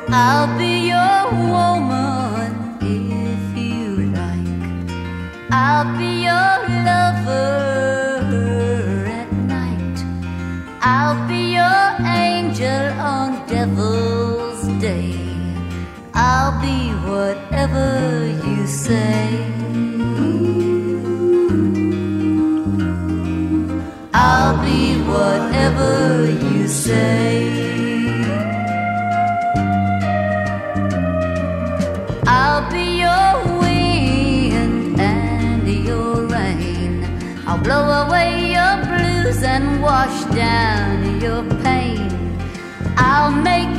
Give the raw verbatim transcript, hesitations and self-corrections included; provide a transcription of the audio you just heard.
I'll be your woman if you like. I'll be your lover at night. I'll be your angel on Devil's Day. I'll be whatever you say. I'll be whatever you say. I'll be your wind and your rain. I'll blow away your blues and wash down your pain. I'll make